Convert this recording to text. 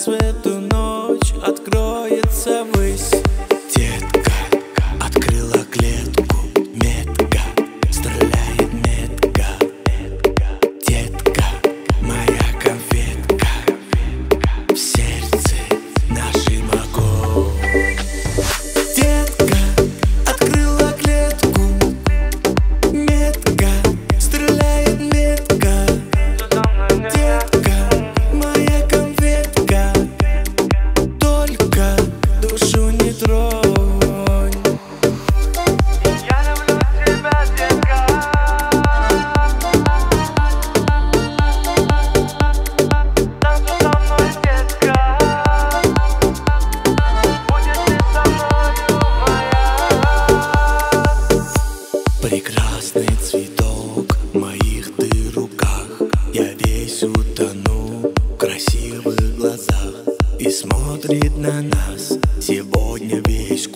нас в эту ночь откроется ввысь. Детка открыла клетку, метко стреляет метко. Детка, моя конфетка, в сердце нашим огонь. Детка открыла клетку, метко стреляет метко. Детка, моя конфетка, только душу не тронь. Я люблю тебя, детка. Танцуй со мной, детка. Будешь ты со мною моя. Прекрасный цветок в моих ты руках. Я весь утону в красивых глазах. И смотрит на нас сегодня весь